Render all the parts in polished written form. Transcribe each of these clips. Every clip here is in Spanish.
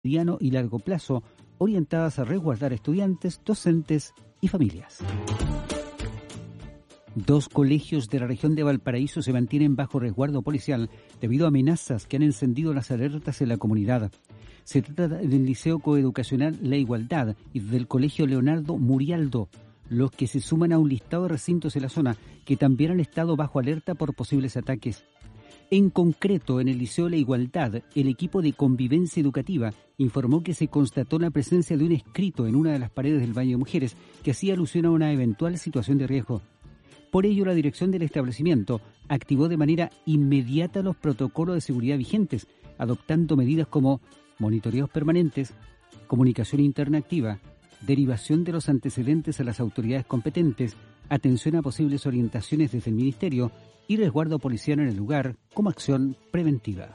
mediano y largo plazo, orientadas a resguardar estudiantes, docentes y familias. 2 colegios de la región de Valparaíso se mantienen bajo resguardo policial debido a amenazas que han encendido las alertas en la comunidad. Se trata del Liceo Coeducacional La Igualdad y del Colegio Leonardo Murialdo, los que se suman a un listado de recintos en la zona que también han estado bajo alerta por posibles ataques. En concreto, en el Liceo La Igualdad, el equipo de convivencia educativa informó que se constató la presencia de un escrito en una de las paredes del baño de mujeres que hacía alusión a una eventual situación de riesgo. Por ello, la dirección del establecimiento activó de manera inmediata los protocolos de seguridad vigentes, adoptando medidas como monitoreos permanentes, comunicación interna activa, derivación de los antecedentes a las autoridades competentes, atención a posibles orientaciones desde el Ministerio y resguardo policial en el lugar como acción preventiva.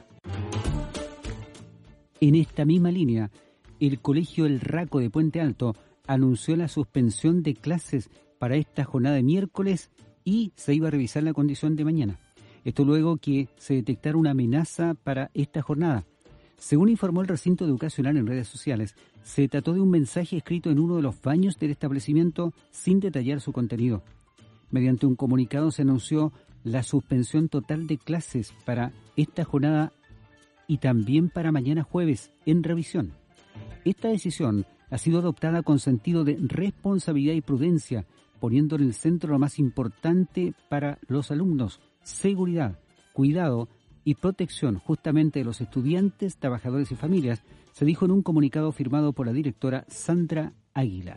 En esta misma línea, el Colegio El Raco de Puente Alto anunció la suspensión de clases para esta jornada de miércoles y se iba a revisar la condición de mañana. Esto luego que se detectara una amenaza para esta jornada. Según informó el recinto educacional en redes sociales, se trató de un mensaje escrito en uno de los baños del establecimiento sin detallar su contenido. Mediante un comunicado se anunció la suspensión total de clases para esta jornada y también para mañana jueves en revisión. Esta decisión ha sido adoptada con sentido de responsabilidad y prudencia, poniendo en el centro lo más importante para los alumnos: seguridad, cuidado y protección justamente de los estudiantes, trabajadores y familias, se dijo en un comunicado firmado por la directora Sandra Águila.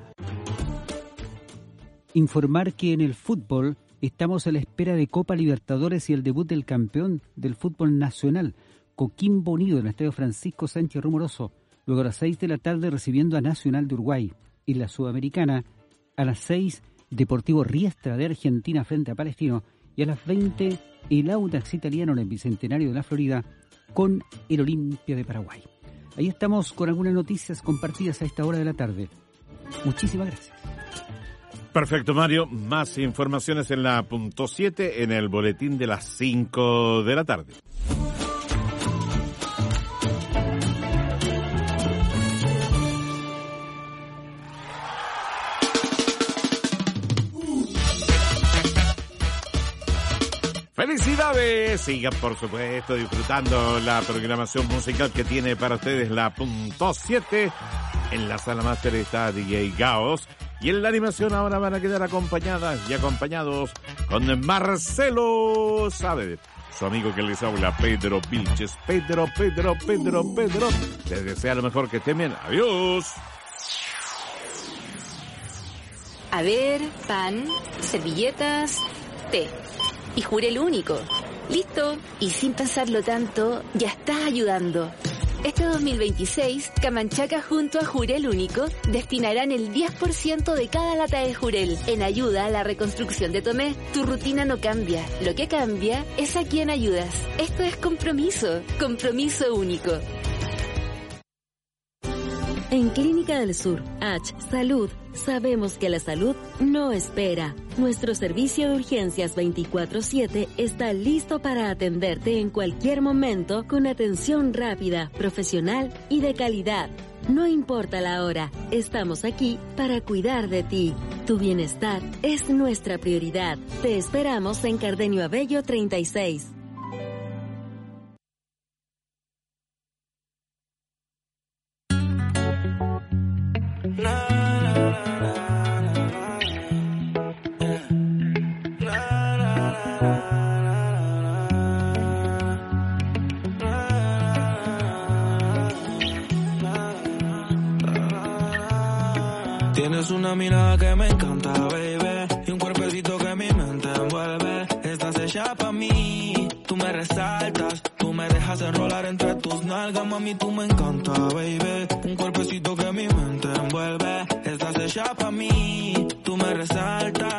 Informar que en el fútbol estamos a la espera de Copa Libertadores y el debut del campeón del fútbol nacional, Coquimbo Unido, en el Estadio Francisco Sánchez Rumoroso, luego a las 6 de la tarde recibiendo a Nacional de Uruguay. Y la Sudamericana, a las 6, Deportivo Riestra de Argentina frente a Palestino, y a las 20, el Audax italiano en el Bicentenario de la Florida con el Olimpia de Paraguay. Ahí estamos con algunas noticias compartidas a esta hora de la tarde. Muchísimas gracias. Perfecto, Mario. Más informaciones en la punto 7 en el boletín de las 5 de la tarde. ¡Felicidades! Sigan, por supuesto, disfrutando la programación musical que tiene para ustedes la punto 7. En la sala máster está DJ Gaos. Y en la animación ahora van a quedar acompañadas y acompañados con Marcelo Saavedra, su amigo que les habla, Pedro Vilches. Pedro. Les desea lo mejor, que estén bien. ¡Adiós! A ver, pan, servilletas, té. Y Jurel Único. ¡Listo! Y sin pensarlo tanto, ya estás ayudando. Este 2026, Camanchaca junto a Jurel Único destinarán el 10% de cada lata de Jurel en ayuda a la reconstrucción de Tomé. Tu rutina no cambia. Lo que cambia es a quién ayudas. Esto es compromiso. Compromiso único. En Clínica del Sur, H Salud, sabemos que la salud no espera. Nuestro servicio de urgencias 24/7 está listo para atenderte en cualquier momento con atención rápida, profesional y de calidad. No importa la hora, estamos aquí para cuidar de ti. Tu bienestar es nuestra prioridad. Te esperamos en Cardenio Abello 36. Tienes una mirada que me encanta, baby, y un cuerpecito que mi mente envuelve. Estás hecha pa' mí, tú me resaltas, tú me dejas enrolar entre tus nalgas, mami, tú me encanta, baby. Un cuerpecito que mi mente envuelve. Estás hecha pa' mí, tú me resaltas.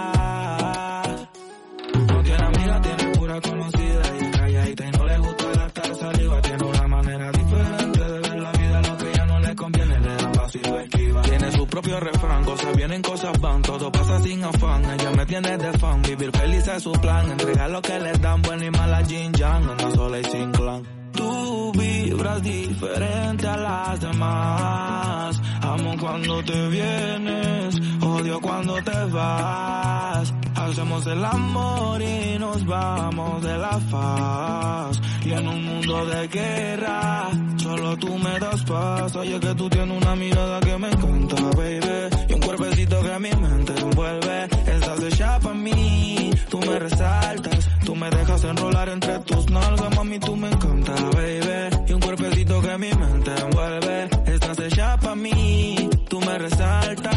No tiene amiga, tiene pura conocida, y es calladita y no le gusta gastar saliva. Tiene una manera diferente de ver la vida, lo que ya no le conviene le da paso y lo esquiva. Tiene su propio refrán, cosas vienen, cosas van, todo pasa sin afán. Ella me tiene de fan, vivir feliz es su plan. Entregar lo que le dan, buena y mala Jin Yang, anda sola y sin clan. Tu vibra vibras diferente a las demás. Amo cuando te vienes, odio cuando te vas. Hacemos el amor y nos vamos de la faz. Y en un mundo de guerra, solo tú me das paz. Oye que tú tienes una mirada que me encanta, baby. Y un cuerpecito que mi mente envuelve. Estás hecha pa' mí, tú me resaltas. Tú me dejas enrolar entre tus nalgas, mami, tú me encanta, baby. Y un cuerpecito que mi mente envuelve. Estás hecha pa' mí, tú me resaltas.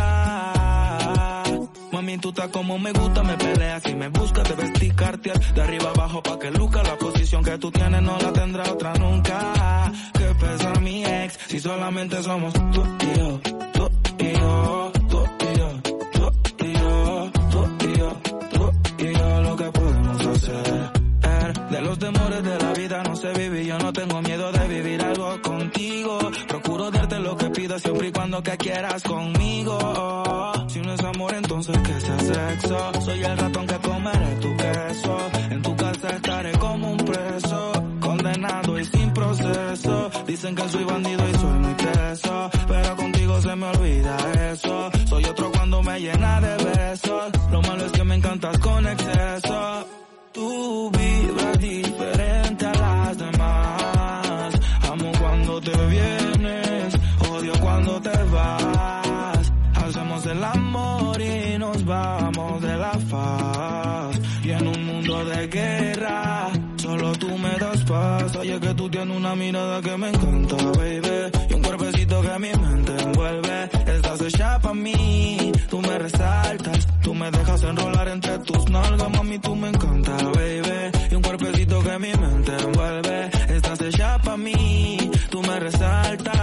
Mami, tú estás como me gusta, me peleas y me buscas, te vestir Cartier de arriba abajo pa' que luzca. La posición que tú tienes no la tendrá otra nunca. Que pesa mi ex, si solamente somos tú y yo, tú y yo, tú y yo, tú y yo, tú y yo, tú y yo, lo que podemos hacer. De los temores de la vida no sé vivir, yo no tengo miedo de vivir algo contigo. Procuro darte lo que pidas siempre y cuando que quieras conmigo. Si no es amor, entonces que sea sexo. Soy el ratón que comeré tu queso. En tu casa estaré como un preso, condenado y sin proceso. Dicen que soy bandido y soy muy teso, pero contigo se me olvida eso. Soy otro cuando me llena de besos. Lo malo es que me encantas con exceso. Tú vibras diferente a las demás. Amo cuando te vienes, odio cuando te vas. Hacemos el amor y nos vamos de la faz. Y en un mundo de guerra, solo tú me das paz. Oye que tú tienes una mirada que me encanta, baby. Y un cuerpecito que mi mente envuelve. Estás hecha pa' mí, tú me resaltas. Tú me dejas enrolar entre tus nalgas, mami, tú me encanta, baby. Y un cuerpecito que mi mente envuelve. Estás hecha pa' mí, tú me resaltas.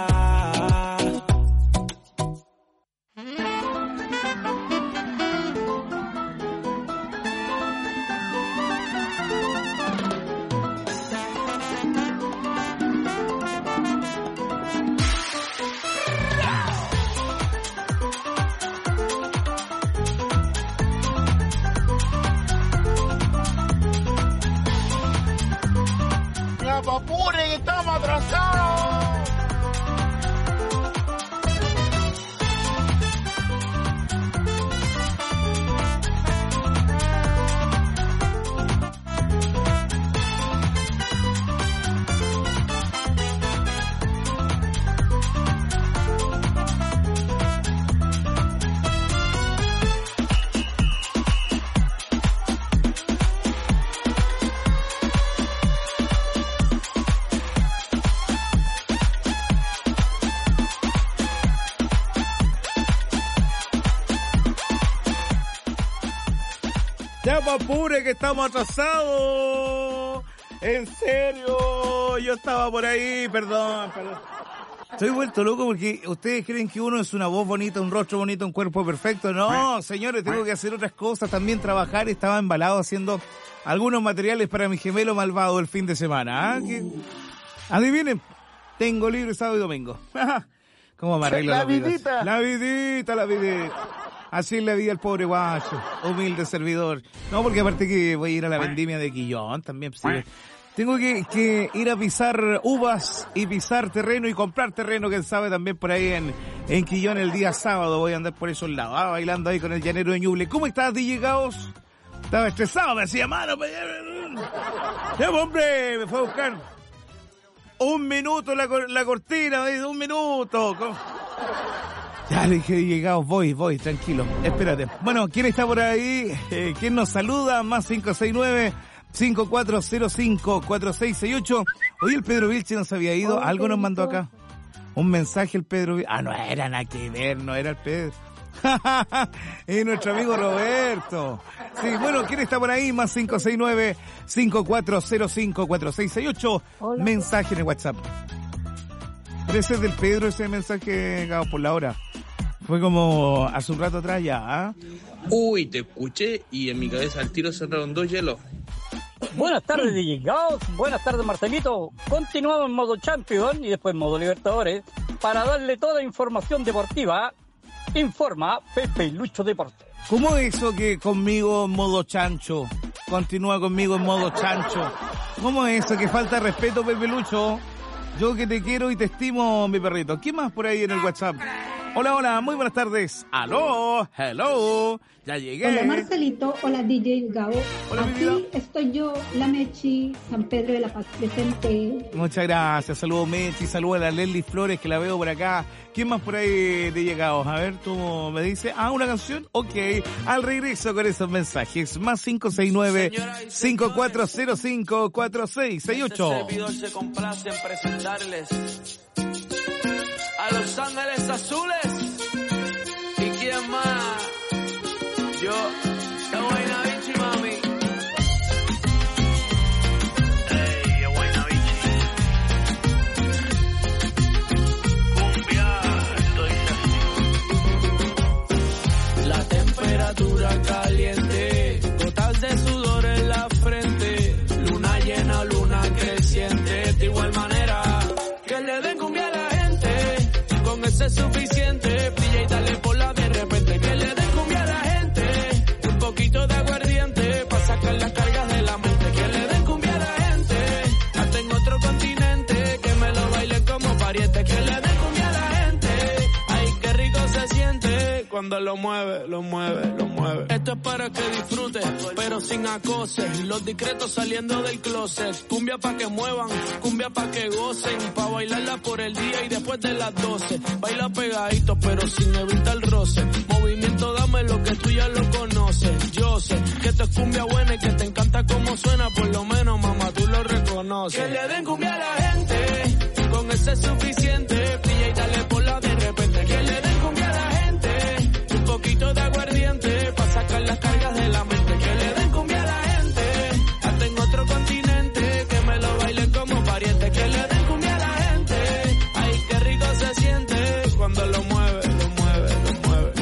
¡Apure, que estamos atrasados! Ya, apure, que estamos atrasados. En serio, yo estaba por ahí, perdón. Estoy vuelto loco porque ustedes creen que uno es una voz bonita, un rostro bonito, un cuerpo perfecto. No, señores, tengo que hacer otras cosas, también trabajar. Estaba embalado haciendo algunos materiales para mi gemelo malvado el fin de semana. Adivinen, tengo libre sábado y domingo. ¿Cómo me arreglo la vida? La vidita. Así es la vida al pobre guacho, humilde servidor. No, porque aparte que voy a ir a la vendimia de Quillón también. Sí. Tengo que ir a pisar uvas y pisar terreno y comprar terreno, quién sabe, también por ahí en Quillón el día sábado. Voy a andar por esos lados, bailando ahí con el llanero de Ñuble. ¿Cómo estás, DJ Gaos? Estaba estresado, me hacía mano. Ya, hombre, me fue a buscar un minuto la cortina, un minuto. Ya le dije, llegados, voy, tranquilo, espérate. Bueno, ¿quién está por ahí? ¿Quién nos saluda? Más 569-5405-4668. Hoy el Pedro Vilche nos había ido, algo nos mandó acá. Un mensaje el Pedro Vilche. No era nada que ver, no era el Pedro. Es nuestro amigo Roberto. Sí, bueno, ¿quién está por ahí? Más 569-5405-4668. Mensaje en el WhatsApp. Pero ese es del Pedro, ese mensaje, Gabo, por la hora. Fue como hace un rato atrás ya, ¿eh? Uy, te escuché y en mi cabeza al tiro cerraron 2 hielos. Buenas tardes, DJ Gaos. Buenas tardes, Marcelito. Continuamos en modo Champion y después en modo Libertadores para darle toda información deportiva. Informa Pepe y Lucho Deporte. ¿Cómo es eso que conmigo en modo chancho? Continúa conmigo en modo chancho. ¿Cómo es eso que falta de respeto, Pepe Lucho? Yo que te quiero y te estimo, mi perrito. ¿Quién más por ahí en el WhatsApp? Hola, hola, muy buenas tardes. Aló, hello, ya llegué. Hola Marcelito, hola DJ Gabo. Hola, aquí estoy yo, la Mechi, San Pedro de la Paz presente. Muchas gracias, saludos Mechi, saludos a la Leslie Flores que la veo por acá. ¿Quién más por ahí de llegados? A ver, tú me dices, una canción, ok. Al regreso con esos mensajes, más 569-5405-4668. Este servidor se complace en presentarles a Los Ángeles Azules. ¿Y quién más? Yo, la Guayna Vinci, mami. Ey, la Guayna Vinci. Cumbia, estoy así. La temperatura caliente, gotas de sudor en la frente, luna llena, luna creciente, de igual manera que le den cumbia a la gente, con eso es suficiente, brilla y dale por la de repente, que le den cumbia a la gente, un poquito de aguardiente, pa' sacar las cargas de la mente, que le den cumbia a la gente, hasta en otro continente, que me lo bailen como pariente, que le den cumbia a la gente, ay qué rico se siente, cuando lo mueve, lo mueve, lo mueve. Esto es para que disfrutes, pero sin acoses, los discretos saliendo del closet, cumbia pa' que muevan, cumbia pa' que gocen, pa' bailarla por el día y después de las 12, baila pegadito pero sin evitar el roce, movimiento dame lo que tú ya lo conoces, yo sé que esto es cumbia buena y que te encanta como suena, por lo menos mamá tú lo reconoces, que le den cumbia a la gente, con eso es suficiente, brilla y dale por la de repente, que le den cumbia a la gente, un poquito de aguardiente, pa' sacar las cargas de la mente, que le den cumbia a la gente, hasta en otro continente, que me lo bailen como pariente, que le den cumbia a la gente, ay qué rico se siente, cuando lo mueve, lo mueve, lo mueve.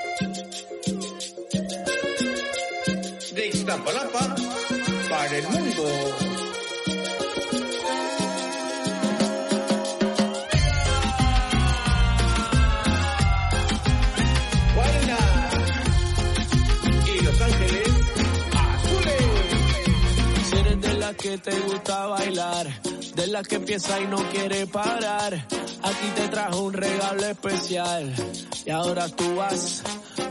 De Iztapalapa para el mundo. Que te gusta bailar, de la que empieza y no quiere parar, aquí te trajo un regalo especial y ahora tú vas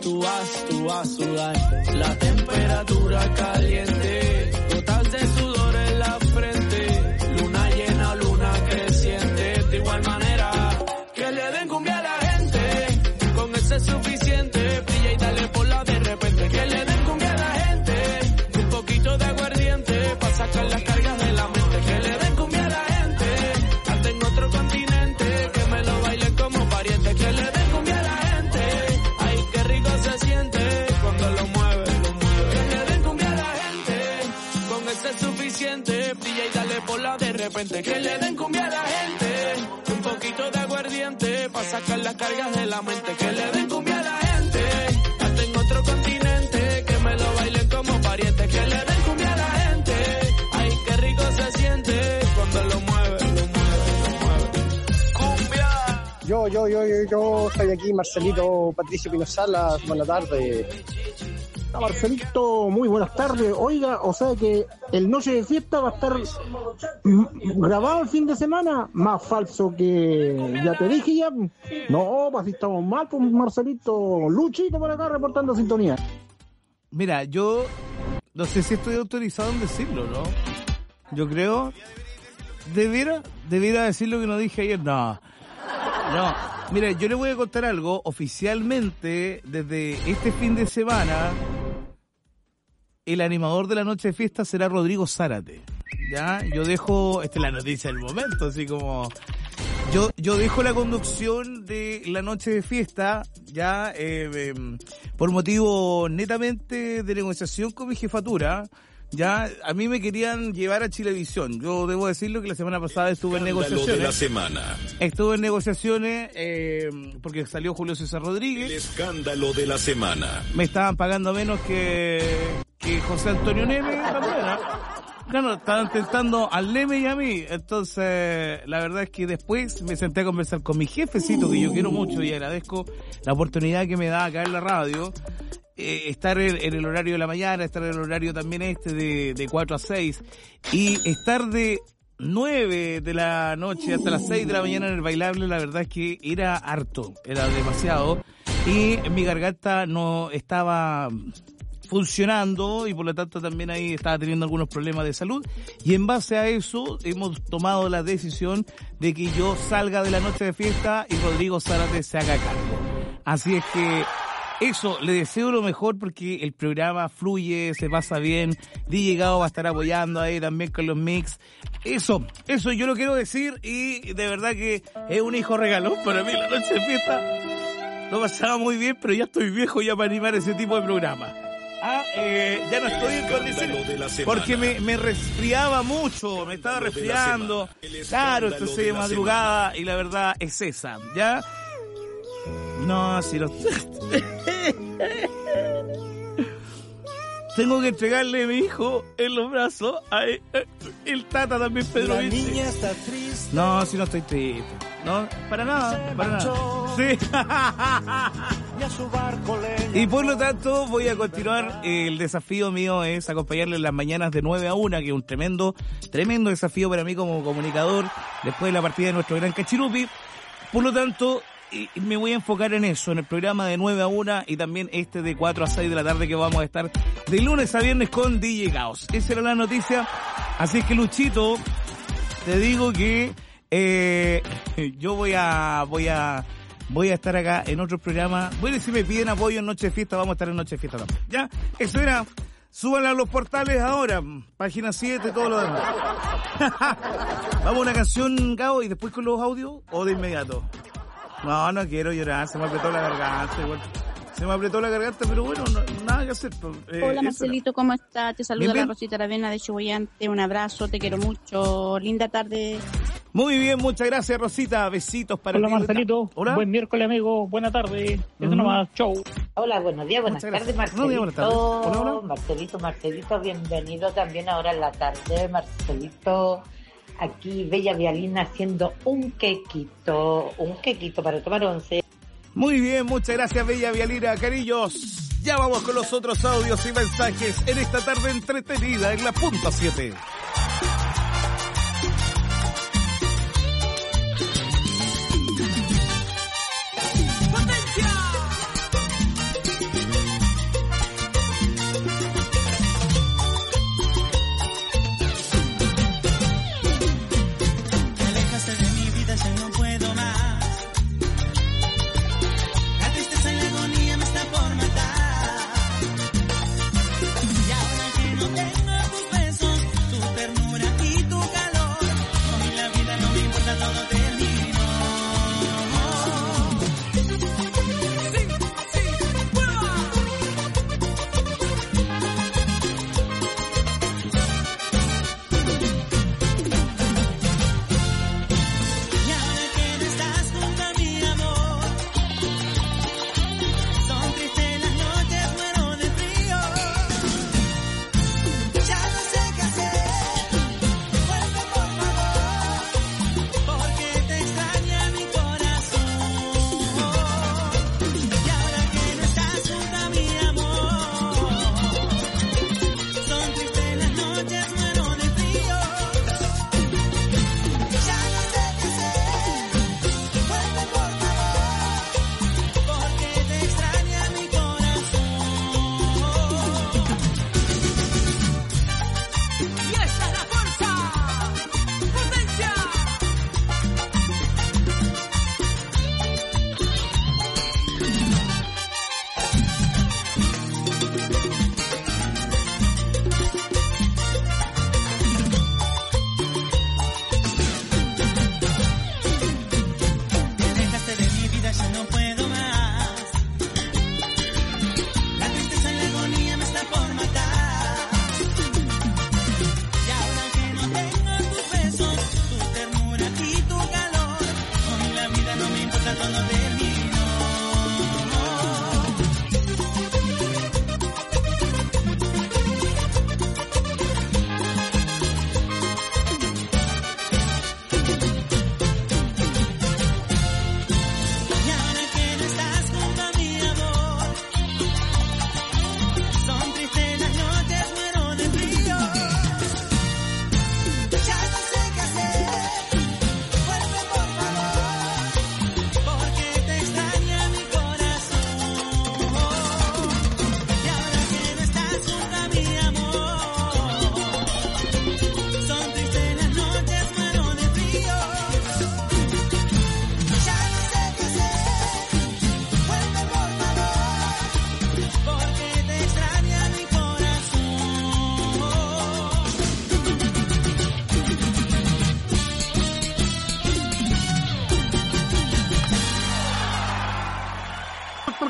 a sudar, la temperatura caliente, gotas de sudor en la frente, luna llena, luna creciente, de igual manera que le den cumbia a la gente, con eso es suficiente, brilla y dale por la de repente, que le den cumbia a la gente, un poquito de aguardiente, pa' sacar las cargas de la mente, que le den cumbia a la gente, hasta en otro continente, que me lo bailen como pariente, que le den cumbia a la gente, ay qué rico se siente, cuando lo mueve, que le den cumbia a la gente, con eso es suficiente, brilla y dale por la de repente, que le den cumbia a la gente, un poquito de aguardiente, pa' sacar las cargas de la mente, que le den cumbia a la gente, hasta en otro continente, que me lo bailen como pariente, que le den cumbia a la gente, ay qué rico se siente, cuando lo mueve, lo mueve, lo mueve. Cumbia. Yo estoy aquí, Marcelito Patricio Pino Salas, buenas tardes. Marcelito, muy buenas tardes. Oiga, o sea que el Noche de Fiesta va a estar grabado el fin de semana, más falso que ya te dije ya. No, pues si estamos mal, pues Marcelito. Luchito por acá reportando sintonía. Mira, yo no sé si estoy autorizado en decirlo, ¿no? Yo creo, debiera decir lo que no dije ayer, no, mira, yo le voy a contar algo, oficialmente, desde este fin de semana, el animador de la noche de fiesta será Rodrigo Zárate, ¿ya? Yo dejo, esta es la noticia del momento, así como, yo dejo la conducción de la noche de fiesta, ya, por motivo netamente de negociación con mi jefatura. Ya, a mí me querían llevar a Chilevisión. Yo debo decirlo que la semana pasada estuve en negociaciones. De la semana. Estuve en negociaciones porque salió Julio César Rodríguez. El escándalo de la semana. Me estaban pagando menos que José Antonio Neme también, ¿no? Claro, estaban tentando al Neme y a mí. Entonces, la verdad es que después me senté a conversar con mi jefecito, que yo quiero mucho y agradezco la oportunidad que me da acá en la radio. Estar en el horario de la mañana, estar en el horario también de 4 a 6 y estar de 9 de la noche hasta las 6 de la mañana en el bailable, la verdad es que era harto, era demasiado, y mi garganta no estaba funcionando y por lo tanto también ahí estaba teniendo algunos problemas de salud, y en base a eso hemos tomado la decisión de que yo salga de la noche de fiesta y Rodrigo Zárate se haga cargo. Así es que eso, le deseo lo mejor porque el programa fluye, se pasa bien. DJ Gao va a estar apoyando ahí también con los mix. Eso yo lo quiero decir, y de verdad que es un hijo regalo para mí la noche de fiesta. Lo pasaba muy bien, pero ya estoy viejo ya para animar ese tipo de programa. Ya no estoy en condiciones porque me resfriaba mucho, me estaba resfriando. Claro, esto se de madrugada y la verdad es esa, ¿ya? No, si no... Tengo que entregarle a mi hijo en los brazos a el Tata también, Pedro Vinci. No, si no estoy triste. No, para nada. Sí. Y por lo tanto voy a continuar. El desafío mío es acompañarle en las mañanas de 9 a 1, que es un tremendo desafío para mí como comunicador después de la partida de nuestro gran Cachirupi. Por lo tanto, me voy a enfocar en eso, en el programa de 9 a 1 y también este de 4 a 6 de la tarde que vamos a estar de lunes a viernes con DJ Caos. Esa era la noticia. Así es que, Luchito, te digo que yo voy a estar acá en otro programa. Bueno, y si me piden apoyo en Noche de Fiesta, vamos a estar en Noche de Fiesta también. ¿Ya? Eso era. Súbanla a los portales ahora. Página 7, todo lo demás. Vamos a una canción, Gao, y después con los audios, o de inmediato. No quiero llorar, se me apretó la garganta igual. Se me apretó la garganta, pero bueno, nada que hacer. Hola Marcelito, ¿cómo estás? Te saluda la Rosita Aravena de Chihuayante, un abrazo, te quiero mucho, linda tarde. Muy bien, muchas gracias Rosita, besitos para ti. Hola Marcelito, ¿Hola? Buen miércoles amigo, buena tarde, eso nomás, chau. Hola, buenos días, buenas tardes Marcelito. Buenas tardes. Hola. Marcelito, bienvenido también ahora en la tarde, Marcelito. Aquí Bella Vialina haciendo un quequito para tomar once. Muy bien, muchas gracias Bella Vialina, cariños. Ya vamos con los otros audios y mensajes en esta tarde entretenida en la punta 7.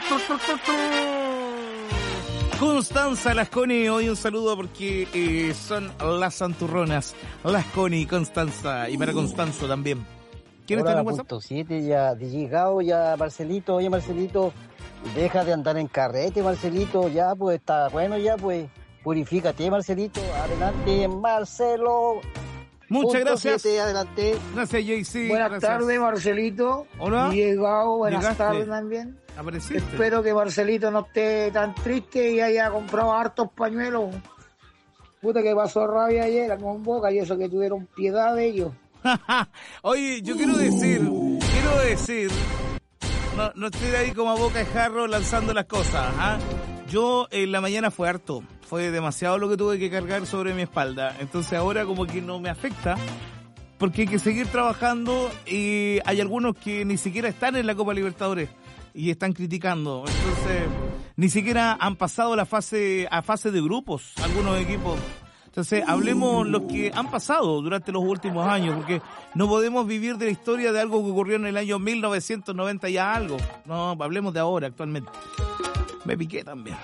Constanza, las Connie, hoy un saludo porque son las santurronas, las Connie, Constanza, y para Constanzo también. ¿Quién está en el WhatsApp? 7 ya, DJ Gao, ya Marcelito, oye Marcelito, deja de andar en carrete, Marcelito, ya pues está bueno, ya pues, purifícate, Marcelito, adelante, Marcelo. Muchas gracias. 7, adelante. Gracias, JC. Buenas tardes, Marcelito. Hola. Llegado, buenas Llegaste. tardes también. Apareciste. Espero que Marcelito no esté tan triste y haya comprado hartos pañuelos. Puta que pasó rabia ayer con Boca y eso que tuvieron piedad de ellos. Oye, yo quiero decir, no estoy ahí como a boca de jarro lanzando las cosas, ¿ah? Yo en la mañana fue demasiado lo que tuve que cargar sobre mi espalda, entonces ahora como que no me afecta, porque hay que seguir trabajando y hay algunos que ni siquiera están en la Copa Libertadores y están criticando, entonces ni siquiera han pasado a fase de grupos algunos equipos. Entonces, hablemos los que han pasado durante los últimos años, porque no podemos vivir de la historia de algo que ocurrió en el año 1990 y algo. No, hablemos de ahora, actualmente. Me piqué también.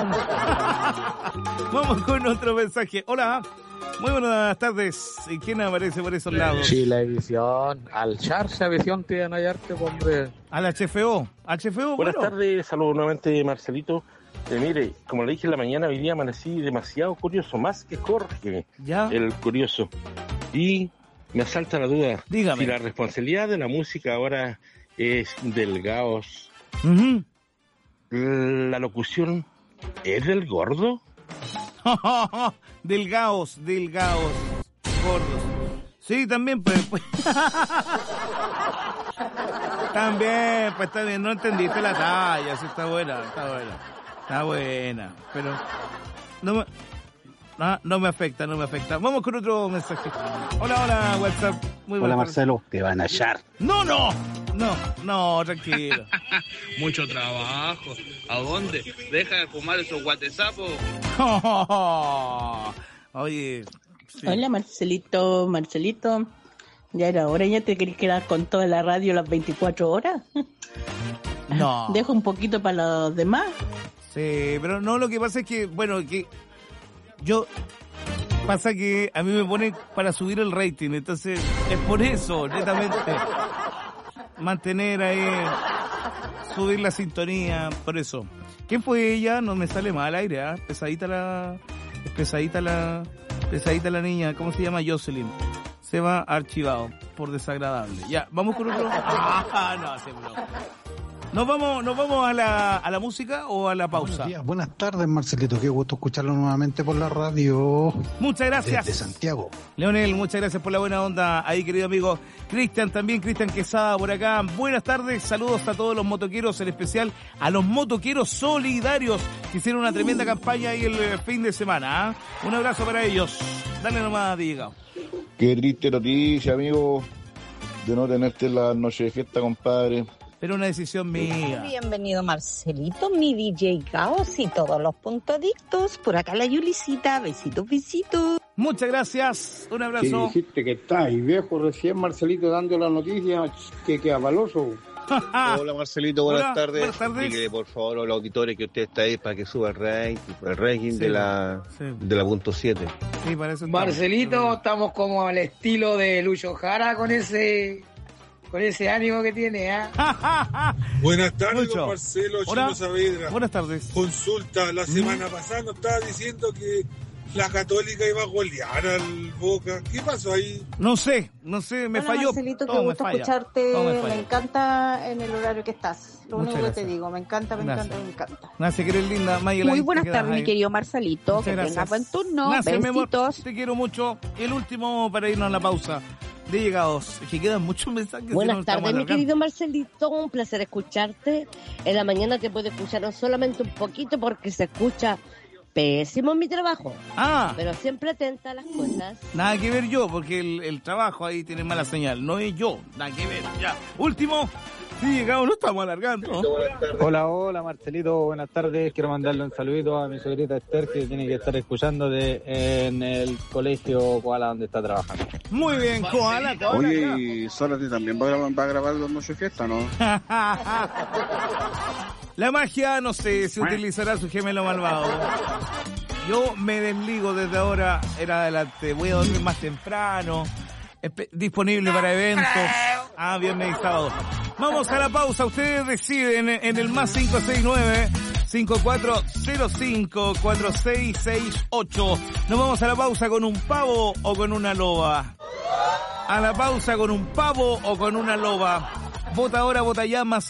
Vamos con otro mensaje. Hola, muy buenas tardes. ¿Y quién aparece por esos lados? Sí, la edición. Al Charcha Visión te van a hallarte, hombre. A la HFO. Buenas tardes, saludos nuevamente, Marcelito. Mire, como le dije en la mañana, hoy día amanecí demasiado curioso, más que Jorge, ¿ya? El curioso. Y me asalta la duda. Dígame. Si la responsabilidad de la música ahora es del Gaos, ¿la locución es del Gordo? Del Gaos, gordos. Sí, también, pues. También, pues está bien, no entendiste la talla, sí, está buena, pero no me afecta. Vamos con otro mensaje. Hola, WhatsApp. Muy hola, Marcelo, te van a hallar. No, tranquilo. Mucho trabajo. ¿A dónde? Deja de fumar esos guatezapos. Oye. Sí. Hola, Marcelito. Ya era hora, ya te querés quedar con toda la radio las 24 horas. No. Dejo un poquito para los demás. Sí, pero no, lo que pasa es que, pasa que a mí me ponen para subir el rating, entonces es por eso, netamente, mantener ahí, subir la sintonía, por eso. ¿Quién fue ella? No me sale mal al aire, ¿ah? Pesadita la niña, ¿cómo se llama? Jocelyn. Se va archivado por desagradable. Ya, vamos con otro. ¿Nos vamos a la música o a la pausa? Buenas tardes, Marcelito. Qué gusto escucharlo nuevamente por la radio. Muchas gracias. Desde Santiago. Leonel, muchas gracias por la buena onda ahí, querido amigo. Cristian Quesada por acá. Buenas tardes, saludos a todos los motoqueros, en especial a los motoqueros solidarios que hicieron una tremenda campaña ahí el fin de semana. ¿Eh? Un abrazo para ellos. Dale nomás, Diego. Qué triste noticia, amigo, de no tenerte en la noche de fiesta, compadre. Pero una decisión mía. Bienvenido, Marcelito, mi DJ Gaos y todos los puntadictos. Por acá la Yulicita. Besitos. Muchas gracias. Un abrazo. ¿Qué dijiste que está ahí, viejo? Recién Marcelito dando la noticia que queda baloso. Hola, Marcelito, buenas tardes. Buenas tardes. Dile, por favor, a los auditores que usted está ahí para que suba el ranking de la punto 7. Sí, para eso. Marcelito, estamos como al estilo de Lucho Jara con ese ánimo que tiene, ¿ah? Buenas tardes, Lucho. Don Marcelo. Hola. Chino Saavedra. Buenas tardes. Consulta, la semana pasada nos estaba diciendo que la Católica iba a golear al Boca. ¿Qué pasó ahí? No sé, me falló. Marcelito, Todo qué gusto me falla. escucharte. Todo me Me falla. encanta en el horario que estás. Lo Muchas único que gracias. te digo, me encanta. Gracias, que eres linda, Mayela. Muy buenas tardes, mi querido Marcelito. Muchas Que gracias. tengas buen turno. Gracias, mi amor. Besitos. Te quiero mucho. El último para irnos a la pausa de llegados. Es que quedan muchos mensajes. si Buenas no, tardes, estamos mi alargando. querido Marcelito. Un placer escucharte. En la mañana te puedo escuchar no solamente un poquito porque se escucha pésimo en mi trabajo. Pero siempre atenta a las cosas. Nada que ver yo, porque el trabajo ahí tiene mala señal. No es yo. Nada que ver. Ya. Último. Sí, llegamos, no estamos alargando. Hola, Marcelito, buenas tardes. Quiero mandarle un saludito a mi sobrita Esther, que tiene que estar escuchando en el colegio Koala donde está trabajando. Muy bien, Koala. Oye, Zárate también va a grabar los noches de fiesta, ¿no? La magia, no sé si utilizará su gemelo malvado. Yo me desligo desde ahora en adelante. Voy a dormir más temprano. Disponible para eventos. Bien meditado. Vamos a la pausa. Ustedes deciden en el más 569-5405-4668. Nos vamos a la pausa con un pavo o con una loba. A la pausa con un pavo o con una loba. Vota ahora, vota ya, más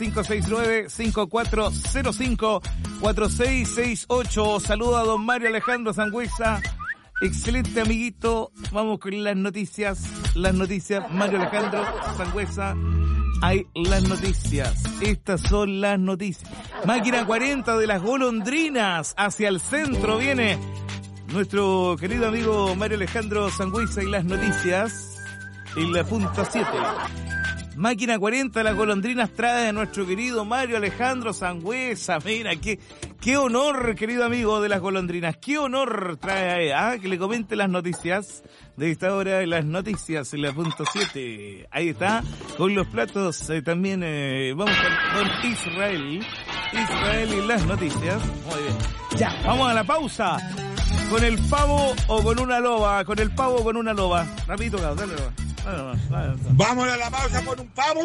569-5405-4668. Saludo a don Mario Alejandro Sangüesa. Excelente amiguito. Vamos con las noticias. Mario Alejandro Sangüesa. Hay las noticias. Estas son las noticias. Máquina 40 de las golondrinas. Hacia el centro viene nuestro querido amigo Mario Alejandro Sangüesa y las noticias. En la punta 7. Máquina 40 de las golondrinas trae a nuestro querido Mario Alejandro Sangüesa. Mira, qué honor, querido amigo de las golondrinas. Qué honor trae a que le comente las noticias de esta hora de las noticias en la punto 7. Ahí está, con los platos también. Vamos con Israel y las noticias. Muy bien. Ya, vamos a la pausa. ¿Con el pavo o con una loba? Con el pavo o con una loba. Rapidito, dale. Vamos a la pausa con un pavo.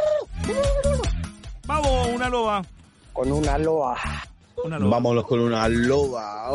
¿Pavo o una loba? Con una loba. Vámonos con una loba.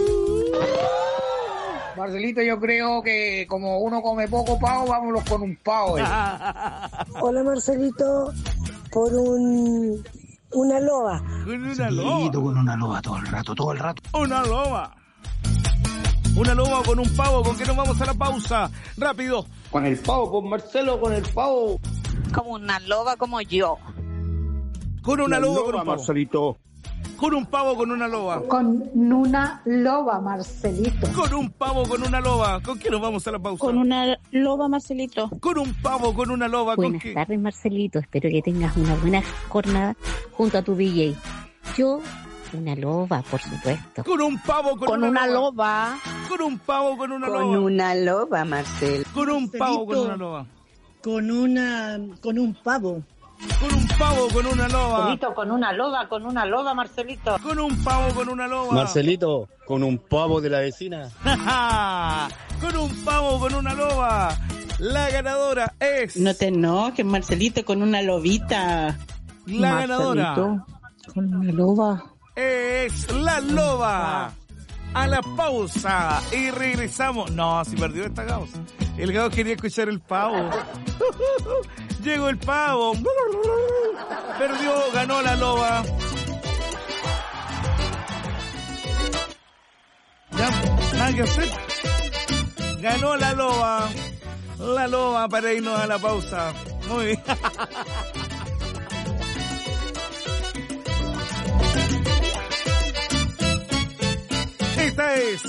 Marcelito, yo creo que como uno come poco pavo, vámonos con un pavo. Hola Marcelito, por una loba. Con una loba. Con una loba todo el rato. Una loba. Una loba con un pavo. ¿Con qué nos vamos a la pausa? Rápido. Con el pavo, pues Marcelo, con el pavo. Como una loba como yo. Con una loba, con un pavo. Marcelito. Con un pavo, con una loba. Con una loba, Marcelito. Con un pavo, con una loba. ¿Con qué nos vamos a la pausa? Con una loba, Marcelito. Con un pavo, con una loba. Buenas tardes, Marcelito. Espero que tengas una buena jornada junto a tu DJ. Yo, una loba, por supuesto. Con un pavo, con una loba. Con un pavo, con una loba. Con una loba, Marcel. Con un pavo, con una loba. Con un pavo. Con un pavo, con una loba. Marcelito, con una loba, Marcelito. Con un pavo, con una loba. Marcelito, con un pavo de la vecina. Con un pavo, con una loba. La ganadora es... No te enojes, Marcelito, con una lobita. La ganadora con una loba es la loba. A la pausa y regresamos. No, si perdió esta causa. El Gao quería escuchar el pavo. Llegó el pavo. Perdió, ganó la loba. Ya, nada que hacer. Ganó la loba. La loba para irnos a la pausa. Muy bien. Esta es.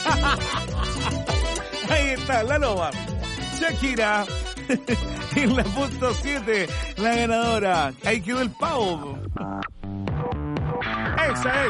Ahí está, la loba. Shakira. En la punto 7, la ganadora. Ahí quedó el pavo. Esa es.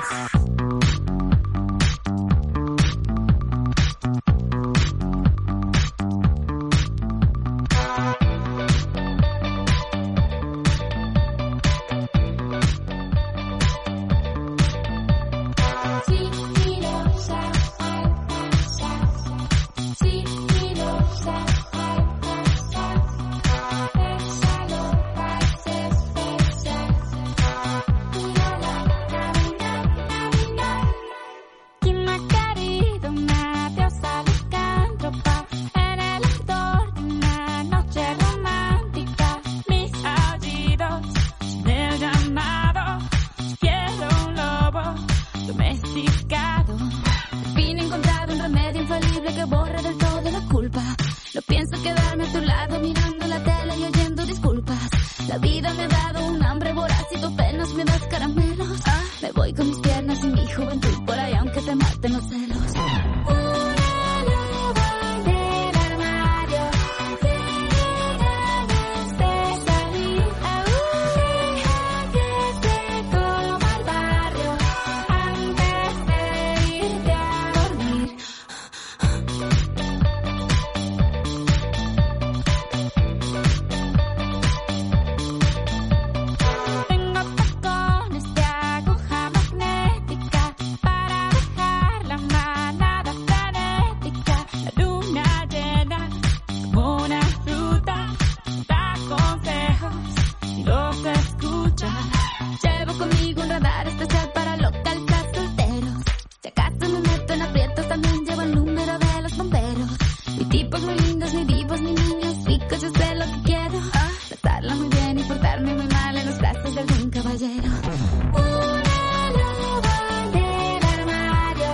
caballero. Una loba del armario.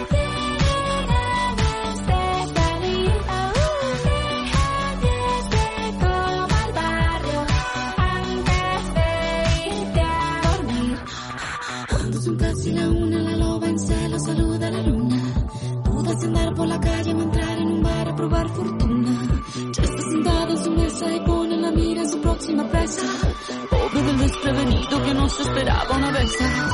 Desde salida. Deja como al barrio. Antes de irte a dormir. Cuando son casi la una, la loba en celo saluda a la luna. Duda si andar por la calle o entrar en un bar a probar fortuna. Ya está sentada en su mesa y pone la mira en su próxima presa. Pobre del desprevenido que no se esperaba una vez.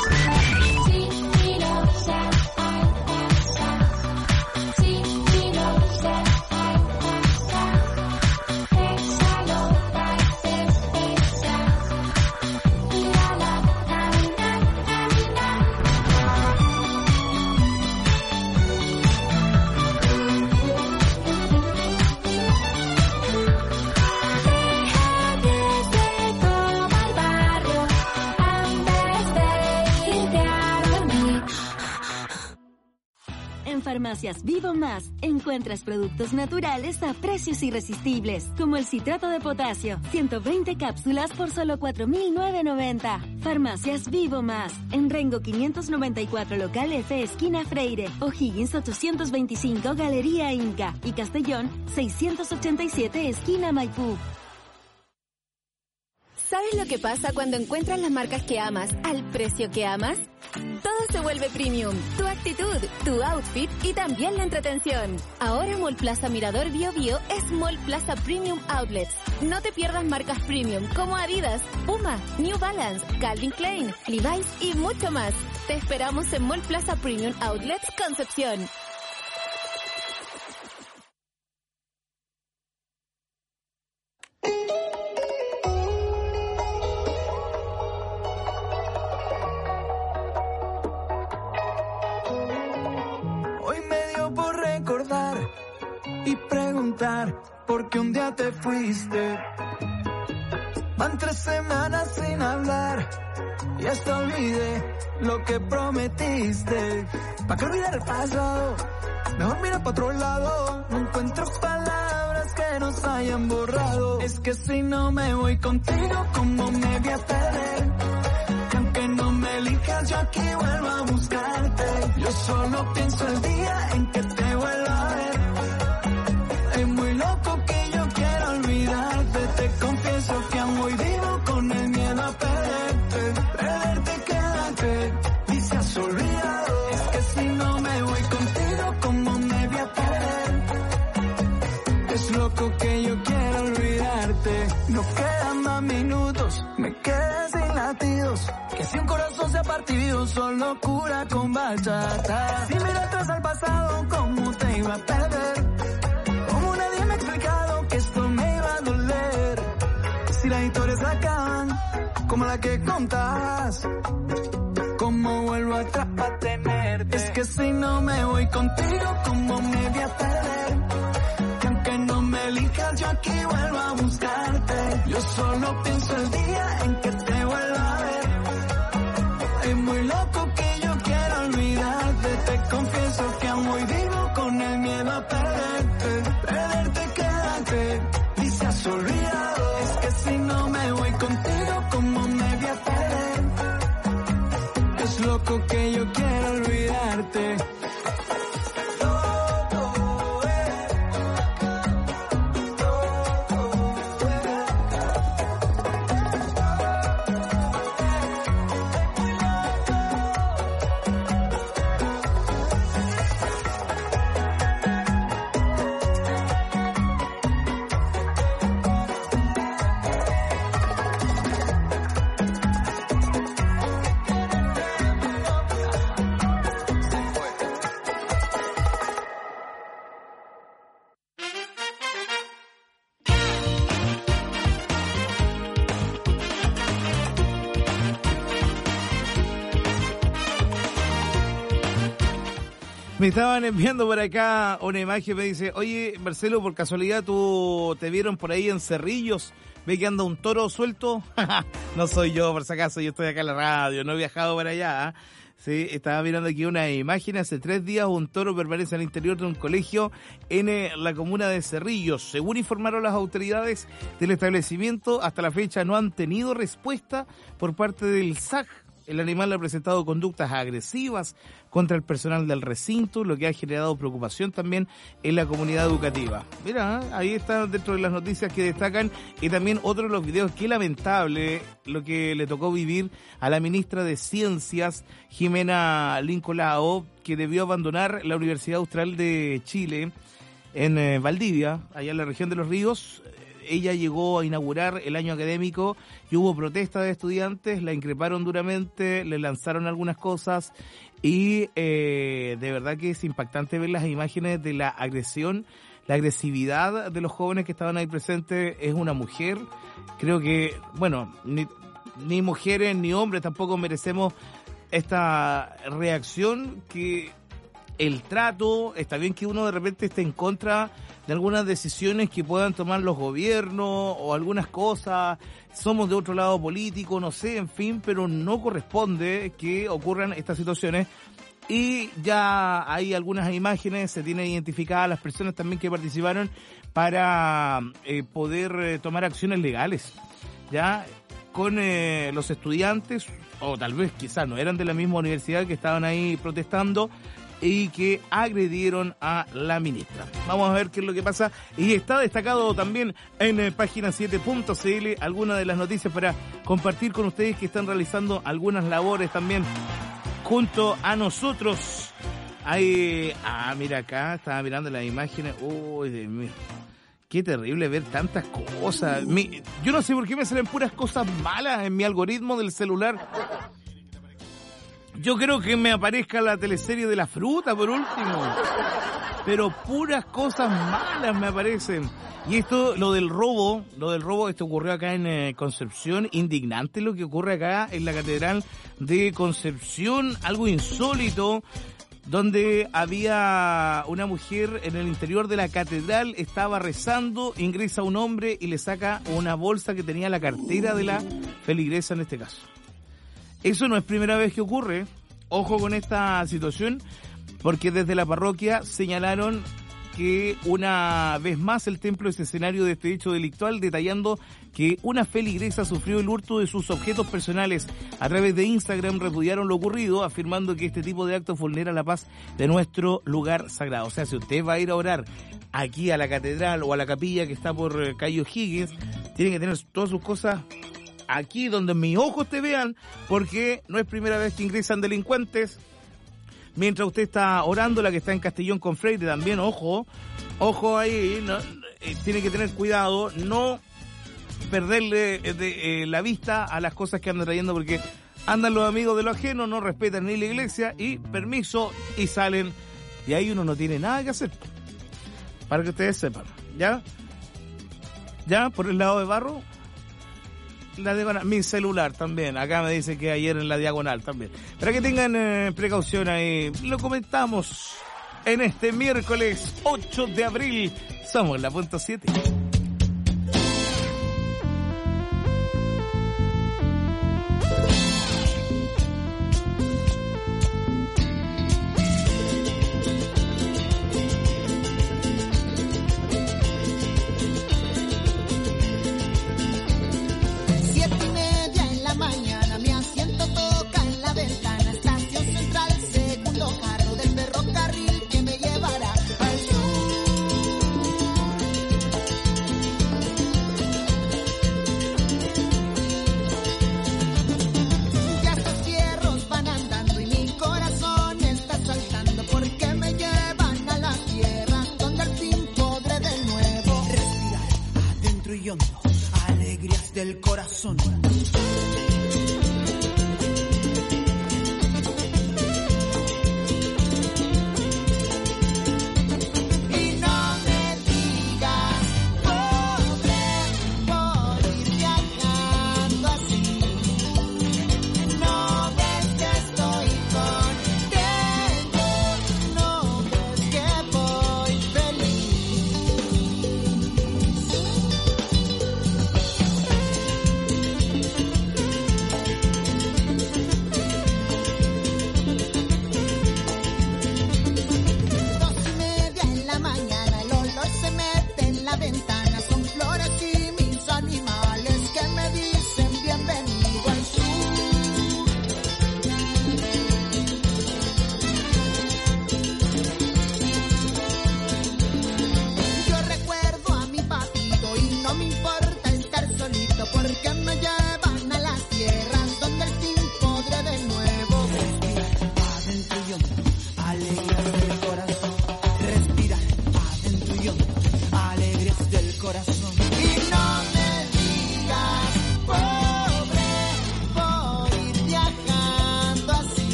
En Farmacias Vivo Más encuentras productos naturales a precios irresistibles, como el citrato de potasio, 120 cápsulas por solo 4.990. Farmacias Vivo Más, en Rengo 594 local F, esquina Freire, O'Higgins 825 Galería Inca y Castellón 687 esquina Maipú. ¿Sabes lo que pasa cuando encuentras las marcas que amas al precio que amas? Todo se vuelve premium. Tu actitud, tu outfit y también la entretención. Ahora Mall Plaza Mirador Bio Bio es Mall Plaza Premium Outlets. No te pierdas marcas premium como Adidas, Puma, New Balance, Calvin Klein, Levi's y mucho más. Te esperamos en Mall Plaza Premium Outlets Concepción. Y preguntar por qué un día te fuiste. Van 3 semanas sin hablar y hasta olvidé lo que prometiste. ¿Para qué olvidar el pasado? Mejor mira para otro lado. No encuentro palabras que nos hayan borrado. Es que si no me voy contigo, ¿cómo me voy a perder? Que aunque no me elijas, yo aquí vuelvo a buscarte. Yo solo pienso el día en que te vuelva a ver. Es muy loco que yo quiero olvidarte. Te confieso que aún hoy vivo con el miedo a perderte. Perderte, quédate, y se has olvidado. Es que si no me voy contigo, ¿cómo me voy a perder? Es loco que yo quiero olvidarte. No quedan más minutos, me quedé sin latidos. Que si un corazón se ha partido, solo cura con bachata. Si miro atrás al pasado, ¿cómo te iba a perder? Que esto me iba a doler. Si las historias acaban como la que contabas, ¿cómo vuelvo atrás para tenerte? Es que si no me voy contigo, ¿cómo me voy a perder? Que aunque no me elijas, yo aquí vuelvo a buscarte. Yo solo pienso el día en que te vuelva a ver. Es muy loco que yo quiero olvidarte. Te confieso que aún hoy vivo con el miedo a perderte. Perderte, quédate, y se has olvidado. Es que si no me voy contigo, ¿cómo me voy a perder? Es loco que yo quiero olvidarte. Me estaban enviando por acá una imagen, me dice, oye, Marcelo, por casualidad tú te vieron por ahí en Cerrillos, ve que anda un toro suelto. No soy yo, por si acaso, yo estoy acá en la radio, no he viajado para allá. Sí, estaba mirando aquí una imagen, hace 3 días un toro permanece al interior de un colegio en la comuna de Cerrillos. Según informaron las autoridades del establecimiento, hasta la fecha no han tenido respuesta por parte del SAC. El animal ha presentado conductas agresivas contra el personal del recinto, lo que ha generado preocupación también en la comunidad educativa. Mira, ahí está dentro de las noticias que destacan, y también otro de los videos, qué lamentable lo que le tocó vivir a la ministra de Ciencias, Jimena Lincolao, que debió abandonar la Universidad Austral de Chile en Valdivia, allá en la región de Los Ríos. Ella llegó a inaugurar el año académico y hubo protestas de estudiantes, la increparon duramente, le lanzaron algunas cosas y de verdad que es impactante ver las imágenes de la agresión, la agresividad de los jóvenes que estaban ahí presentes. Es una mujer, creo que, bueno, ni mujeres ni hombres tampoco merecemos esta reacción, que el trato, está bien que uno de repente esté en contra de algunas decisiones que puedan tomar los gobiernos o algunas cosas, somos de otro lado político, no sé, en fin, pero no corresponde que ocurran estas situaciones. Y ya hay algunas imágenes, se tienen identificadas las personas también que participaron para poder tomar acciones legales, ya con los estudiantes, o tal vez quizás no eran de la misma universidad, que estaban ahí protestando y que agredieron a la ministra. Vamos a ver qué es lo que pasa. Y está destacado también en página 7.cl algunas de las noticias para compartir con ustedes, que están realizando algunas labores también junto a nosotros. Hay, mira acá, estaba mirando las imágenes. Uy, Dios mío, qué terrible ver tantas cosas. Yo no sé por qué me salen puras cosas malas en mi algoritmo del celular. Yo creo que me aparezca la teleserie de la fruta por último, pero puras cosas malas me aparecen. Y esto, lo del robo, esto ocurrió acá en Concepción, indignante lo que ocurre acá en la Catedral de Concepción, algo insólito, donde había una mujer en el interior de la catedral, estaba rezando, ingresa un hombre y le saca una bolsa que tenía la cartera de la feligresa en este caso. Eso no es primera vez que ocurre. Ojo con esta situación, porque desde la parroquia señalaron que una vez más el templo es escenario de este hecho delictual, detallando que una feligresa sufrió el hurto de sus objetos personales. A través de Instagram repudiaron lo ocurrido, afirmando que este tipo de actos vulnera la paz de nuestro lugar sagrado. O sea, si usted va a ir a orar aquí a la catedral o a la capilla que está por Cayo Higgins, tiene que tener todas sus cosas aquí donde mis ojos te vean, porque no es primera vez que ingresan delincuentes mientras usted está orando. La que está en Castellón con Freire también, ojo ahí, no, tiene que tener cuidado, no perderle la vista a las cosas que andan trayendo, porque andan los amigos de lo ajeno, no respetan ni la iglesia, y permiso, y salen, y ahí uno no tiene nada que hacer, para que ustedes sepan, ¿ya? Por el lado de Barro, la diagonal, mi celular también, acá me dice que ayer en la diagonal también, para que tengan precaución ahí. Lo comentamos en este miércoles 8 de abril, somos la punto 7. Alegrías del corazón.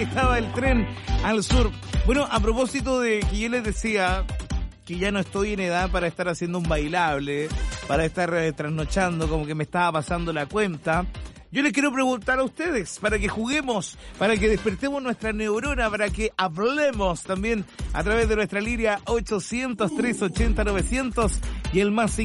estaba el tren al sur. Bueno, a propósito de que yo les decía que ya no estoy en edad para estar haciendo un bailable, para estar trasnochando, como que me estaba pasando la cuenta. Yo les quiero preguntar a ustedes, para que juguemos, para que despertemos nuestra neurona, para que hablemos también a través de nuestra línea 800-380-900 y el más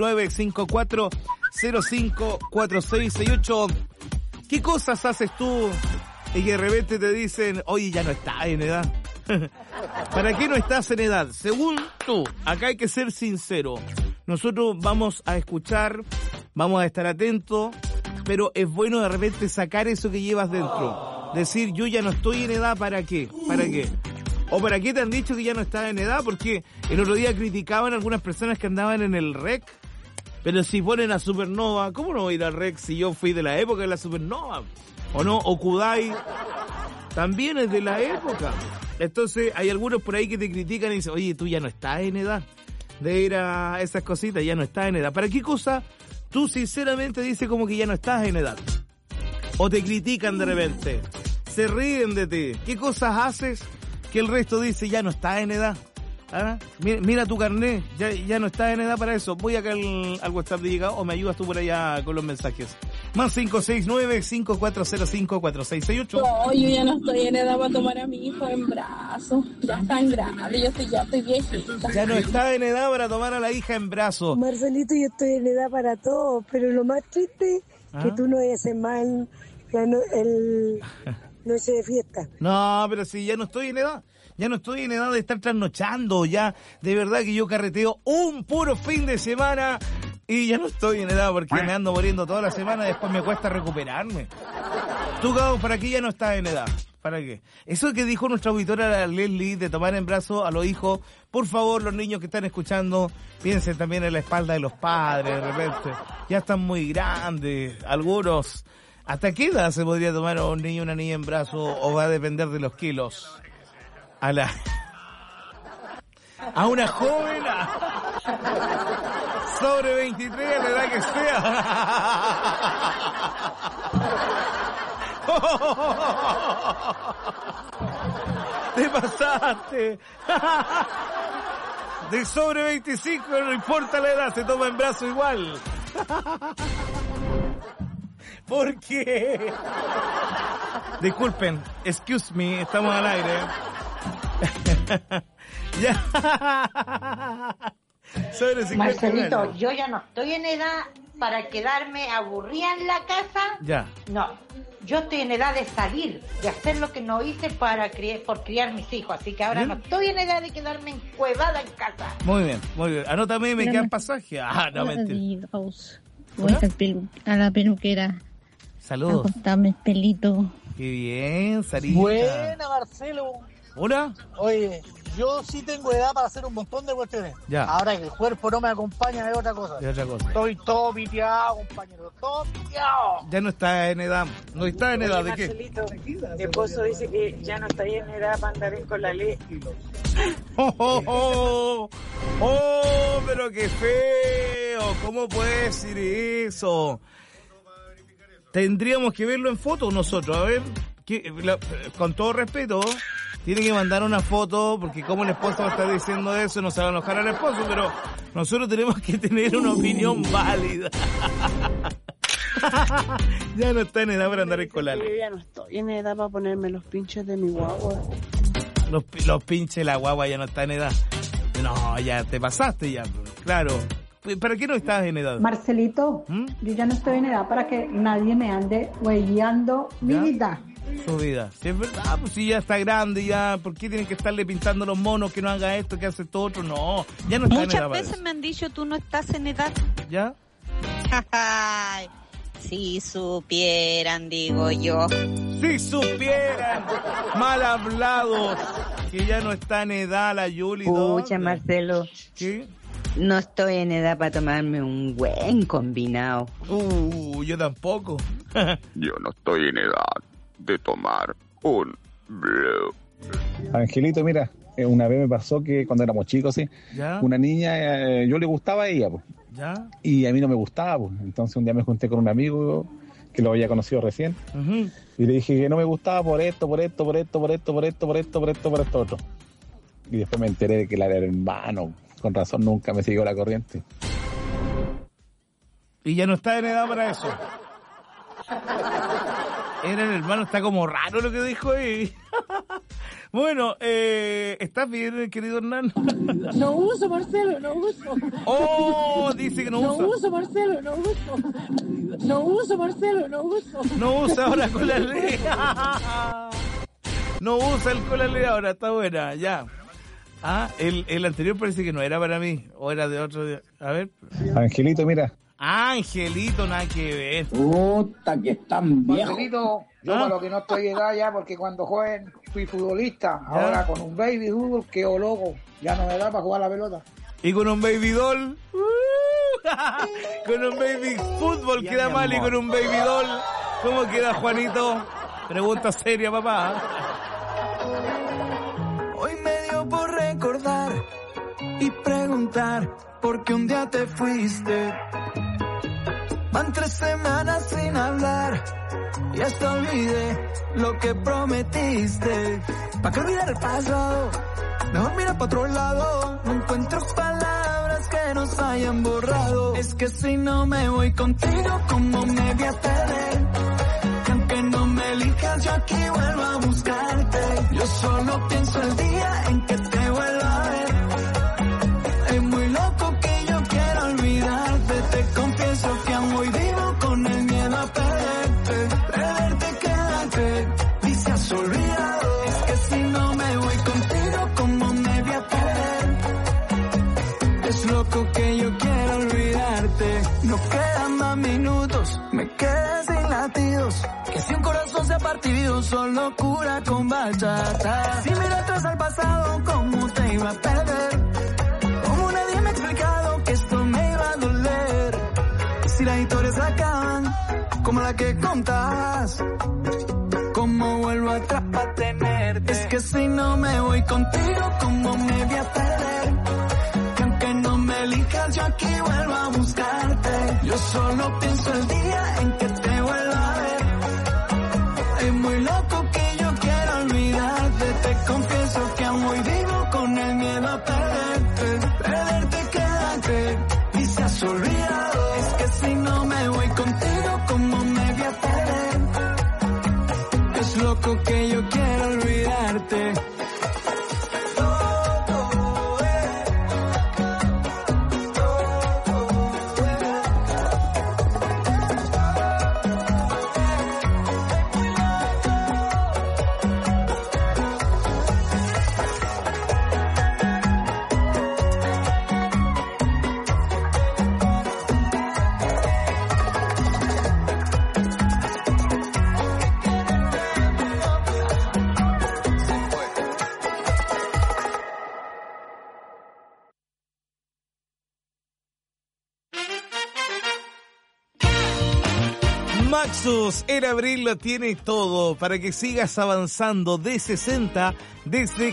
569-5405-4668. ¿Qué cosas haces tú y que de repente te dicen, oye, ya no estás en edad? ¿Para qué no estás en edad? Según tú, acá hay que ser sincero. Nosotros vamos a escuchar, vamos a estar atentos, pero es bueno de repente sacar eso que llevas dentro. Decir, yo ya no estoy en edad, ¿para qué? ¿Para qué? ¿O para qué te han dicho que ya no estás en edad? Porque el otro día criticaban a algunas personas que andaban en el REC. Pero si ponen a Supernova, ¿cómo no voy a ir al REC si yo fui de la época de la Supernova? ¿O no? O Kudai también es de la época. Entonces hay algunos por ahí que te critican y dicen, oye, tú ya no estás en edad de ir a esas cositas, ya no estás en edad. ¿Para qué cosa tú sinceramente dices como que ya no estás en edad? O te critican de repente, se ríen de ti. ¿Qué cosas haces que el resto dice ya no estás en edad? ¿Ah? Mira tu carnet, ya no estás en edad para eso. Voy acá al WhatsApp de llegado o me ayudas tú por allá con los mensajes. Más 569-5405-4668. No, yo ya no estoy en edad para tomar a mi hijo en brazos. Ya está en grande, ya estoy viejita. Ya no está en edad para tomar a la hija en brazos. Marcelito, yo estoy en edad para todo, pero lo más triste es que tú no haces mal el noche de fiesta. No, pero si ya no estoy en edad. Ya no estoy en edad de estar trasnochando, ya de verdad que yo carreteo un puro fin de semana y ya no estoy en edad porque me ando muriendo toda la semana y después me cuesta recuperarme. Tú, Gabo, ¿para qué ya no estás en edad? ¿Para qué? Eso que dijo nuestra auditora la Leslie de tomar en brazos a los hijos, por favor, los niños que están escuchando, piensen también en la espalda de los padres de repente. Ya están muy grandes, algunos. ¿Hasta qué edad se podría tomar a un niño o una niña en brazos o va a depender de los kilos? A una joven sobre 23 a la edad que sea. Te pasaste. De sobre 25 no importa la edad, se toma en brazo igual. ¿Por qué? Disculpen, excuse me, estamos al aire. Ya. Marcelito, yo ya no estoy en edad para quedarme aburrida en la casa. Ya. No, yo estoy en edad de salir, de hacer lo que no hice por criar mis hijos. Así que ahora no estoy en edad de quedarme encuevada en casa. Muy bien, muy bien. Anótame, me queda el pasaje. No, mentira. Voy a la peluquera. Saludos. A cortarme el pelito. Qué bien, Sarita. Buena, Marcelo. ¿Hola? Oye, yo sí tengo edad para hacer un montón de cuestiones. Ya. Ahora que el cuerpo no me acompaña es otra cosa. Estoy todo piteado, compañero, todo piteado. Ya no está en edad. No está en edad. ¿De qué? Marcelito, mi esposo dice que ya no está en edad para andar con la ley. ¡Oh, pero qué feo! ¿Cómo puede decir eso? Tendríamos que verlo en foto nosotros. A ver, con todo respeto, tiene que mandar una foto, porque como el esposo va a estar diciendo eso, no se va a enojar al esposo, pero nosotros tenemos que tener una opinión válida. Ya no está en edad para andar en colal. Yo ya no estoy en edad para ponerme los pinches de mi guagua. Los pinches de la guagua ya no está en edad. No, ya te pasaste ya, claro. ¿Para qué no estás en edad? Marcelito, yo ya no estoy en edad para que nadie me ande huellando mi vida. Su vida. Si es verdad, pues si ya está grande, ya, ¿por qué tienen que estarle pintando los monos que no haga esto, que hace esto otro? No, ya no está en edad. Muchas veces me han dicho, tú no estás en edad. ¿Ya? Si supieran, digo yo. Si supieran, mal hablados, que ya no está en edad la Yuli. Pucha, Marcelo. ¿Qué? No estoy en edad para tomarme un buen combinado. Yo tampoco. Yo no estoy en edad de tomar un blue. Angelito, mira, una vez me pasó que cuando éramos chicos, ¿sí? ¿Ya? Una niña, yo le gustaba a ella, pues. ¿Ya? Y a mí no me gustaba, pues. Entonces un día me junté con un amigo que lo había conocido recién. Y le dije que no me gustaba por esto otro. Y después me enteré de que él era hermano. Con razón nunca me siguió la corriente. Y ya no está en edad para eso. Era el hermano, está como raro lo que dijo ahí. Bueno, ¿estás bien, querido Hernán? No uso, Marcelo, no uso. Oh, dice que no usa. No uso, Marcelo, no uso. No uso, Marcelo, no uso. No usa ahora Cola Ley. No usa el Cola Ley ahora, está buena, ya. Ah, el anterior parece que no era para mí, o era de otro. A ver. Angelito, mira. Angelito, nada que ver. Puta, que están viejos. Angelito, yo para lo que no estoy de edad ya, porque cuando joven fui futbolista, ahora con un baby fútbol, quedo loco, ya no me da para jugar la pelota. Y con un baby doll, con un baby fútbol ya queda mal, y con un baby doll, ¿cómo queda, Juanito? Pregunta seria, papá. Hoy me dio por recordar y preguntar por qué un día te fuiste. Van 3 semanas sin hablar y hasta olvidé lo que prometiste. ¿Para qué olvidar el pasado? Mejor mira para otro lado. No encuentro palabras que nos hayan borrado. Es que si no me voy contigo, ¿cómo me voy a perder? Que aunque no me elijas, yo aquí vuelvo a buscarte. Yo solo pienso el día en que te vuelva a ver. Es muy loco que yo quiera olvidarte. Te confieso que aún hoy vivo con el miedo a perderte. Perderte, quédate, y se has olvidado. Es que si no me voy contigo, ¿cómo me voy a perder? Es loco que yo quiera olvidarte. No quedan más minutos, me quedé sin latidos. Que si un corazón se ha partido, solo cura con bachata. Si miro atrás al pasado, ¿cómo te iba a perder? Como nadie me ha explicado que esto me iba a doler. Si las historias se acaban, como la que contabas, ¿cómo vuelvo atrás para tenerte? Es que si no me voy contigo, ¿cómo me voy a perder? Que aunque no me elijas, yo aquí vuelvo a buscarte. Yo solo pienso el día en que te vuelva a ver. Es muy loco que yo quiera olvidarte. Te confieso que aún hoy vivo con el miedo a perderte. Perderte, quédate, y se has olvidado. Es que si no me voy contigo, ¿cómo me voy a perder? Es loco que yo quiera olvidarte. Maxus en abril lo tiene todo para que sigas avanzando de 60 desde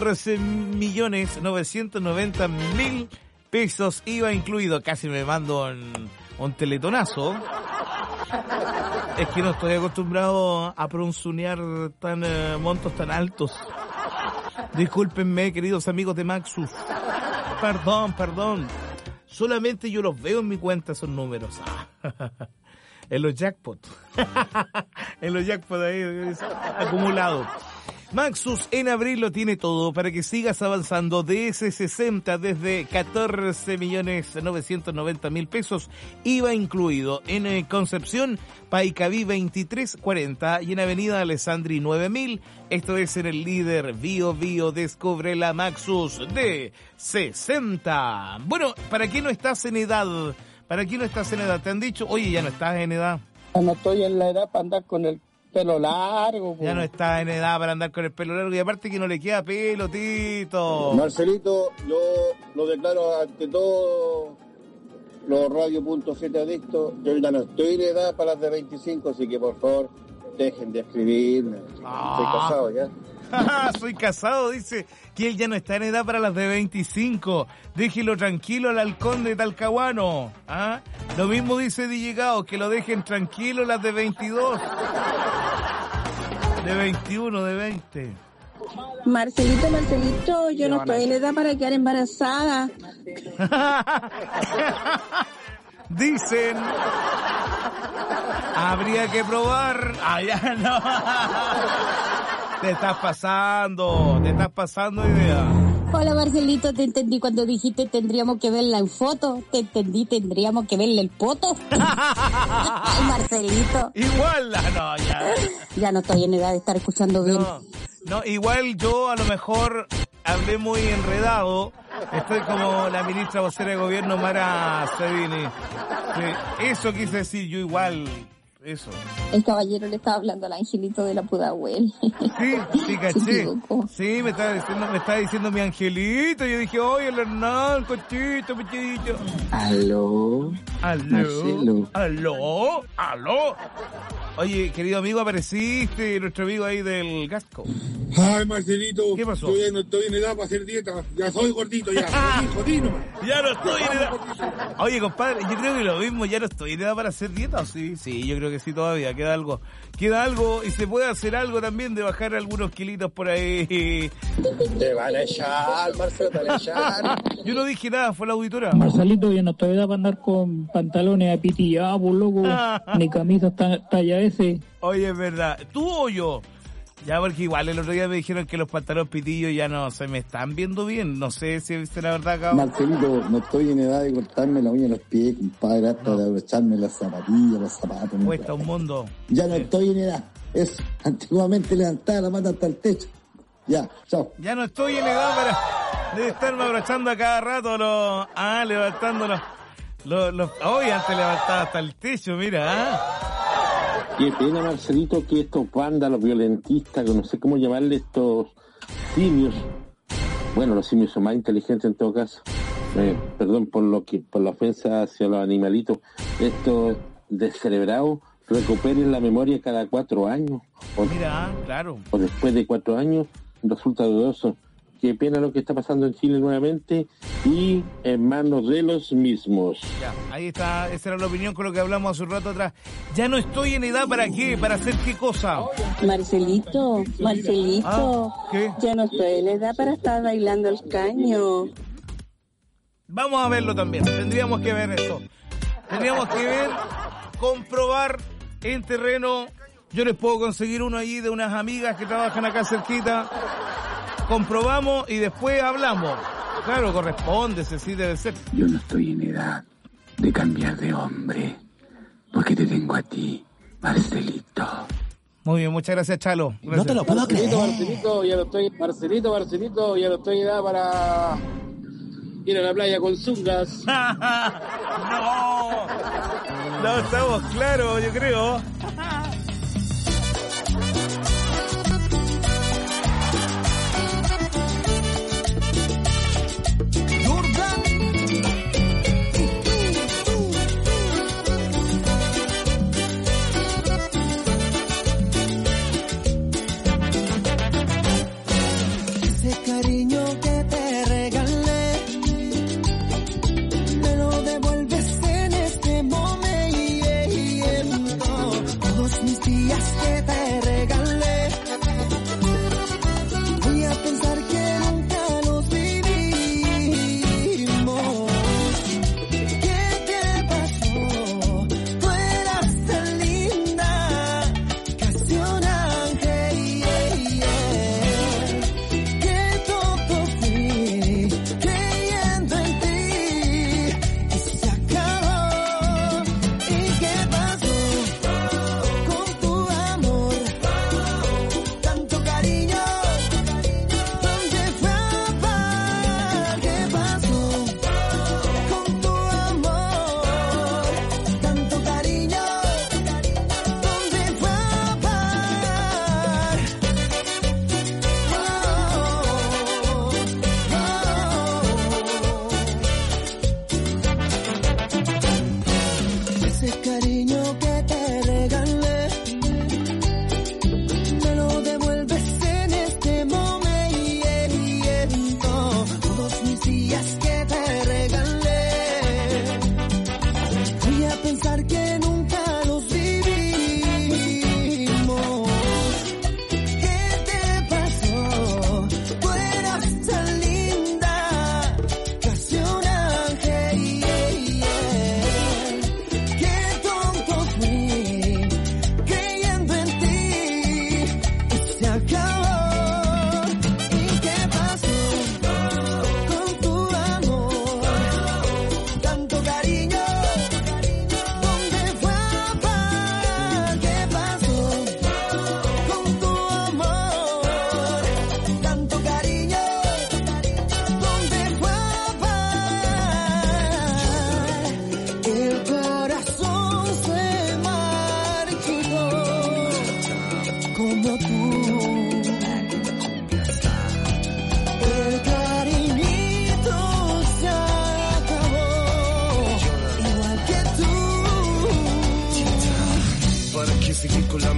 14.990.000 pesos IVA incluido. Casi me mando un teletonazo. Es que no estoy acostumbrado a pronunciar montos tan altos. Discúlpenme, queridos amigos de Maxus. Perdón. Solamente yo los veo en mi cuenta esos números. En los jackpots. En los jackpots ahí acumulados. Maxus en abril lo tiene todo para que sigas avanzando de ese 60 desde 14.990.000 pesos, IVA incluido, en Concepción, Paicaví 2340 y en Avenida Alessandri 9000. Esto es en el líder Bio descubre la Maxus de 60. Bueno, ¿para qué no estás en edad? Te han dicho, oye, ya no estás en edad. No estoy en la edad para andar con el pelo largo. Ya no estás en edad para andar con el pelo largo y aparte que no le queda pelo, Tito. Marcelito, yo lo declaro ante todo los Radio.7 adictos. Yo ya no estoy en edad para las de 25, así que por favor, dejen de escribirme. Estoy casado ya. Soy casado, dice que él ya no está en edad para las de 25. Déjelo tranquilo al halcón de Talcahuano. ¿Ah? Lo mismo dice DJ Gao, que lo dejen tranquilo las de 22. De 21, de 20. Marcelito, yo no estoy en edad para quedar embarazada. Dicen, habría que probar. Ya no. Te estás pasando idea. Hola Marcelito, te entendí cuando dijiste tendríamos que verla en foto. Te entendí, tendríamos que verle el poto. Ay, Marcelito. Igual, no, ya. Ya no estoy en edad de estar escuchando bien. No, igual yo a lo mejor hablé muy enredado. Estoy como la ministra vocera de gobierno Mara Sabini. Sí, eso quise decir yo igual. Eso. El caballero le estaba hablando al angelito de la Pudahuel. Sí, caché. Sí, me estaba diciendo mi angelito. Yo dije, oye, el Hernán, cochito, pechito. Aló. Aló. Oye, querido amigo, apareciste, nuestro amigo ahí del Gasco. Ay, Marcelito. ¿Qué pasó? Yo ya no estoy en edad para hacer dieta. Ya soy gordito, ya. Jodino. Ya no estoy en edad. Oye, compadre, yo creo que lo mismo, ya no estoy en edad para hacer dieta, ¿o sí? Sí, yo creo que sí todavía. Queda algo y se puede hacer algo también de bajar algunos kilitos por ahí. Te van a echar, Marcelo, te van a echar. Yo no dije nada, fue la auditora. Marcelito, yo no estoy en edad para andar con pantalones apitillados, loco. Ni camisas talla S. Oye, es verdad. ¿Tú o yo? Ya, porque igual el otro día me dijeron que los pantalones pitillos ya no se me están viendo bien. No sé si es la verdad, cabrón. Marcelito, no estoy en edad de cortarme la uña de los pies, compadre, hasta de abrocharme las zapatillas, los zapatos. Cuesta un mundo. Ya no estoy en edad. Eso, antiguamente levantaba la mata hasta el techo. Ya, chao. Ya no estoy en edad para estarme abrochando a cada rato levantando los... Hoy antes levantaba hasta el techo, mira, Qué pena, Marcelito, que estos vándalos violentistas, que no sé cómo llamarle, estos simios, bueno, los simios son más inteligentes en todo caso, perdón por la ofensa hacia los animalitos, estos descerebrados recuperen la memoria cada 4 años. Mira, claro. O después de 4 años, resulta dudoso. Qué pena lo que está pasando en Chile nuevamente y en manos de los mismos. Ya, ahí está, esa era la opinión con lo que hablamos hace un rato atrás. Ya no estoy en edad para qué, para hacer qué cosa. Marcelito, ¿qué? Ya no estoy en edad para estar bailando el caño. Vamos a verlo también, tendríamos que ver esto. Tendríamos que ver, comprobar en terreno. Yo les puedo conseguir uno allí de unas amigas que trabajan acá cerquita. Comprobamos y después hablamos. Claro, corresponde, sí debe ser. Yo no estoy en edad de cambiar de hombre, porque te tengo a ti, Marcelito. Muy bien, muchas gracias, Chalo. Gracias. No te lo puedo creer. Marcelito, ya no estoy en edad para ir a la playa con zungas. No, estamos claros, yo creo. Cariño que te regalé, me lo devuelves en este momento. Todo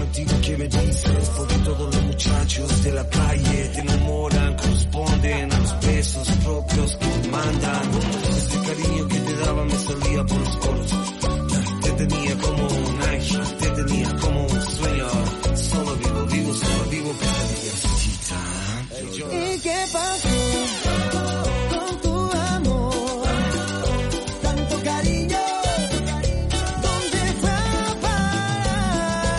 ti qué me dices, porque todos los muchachos de la calle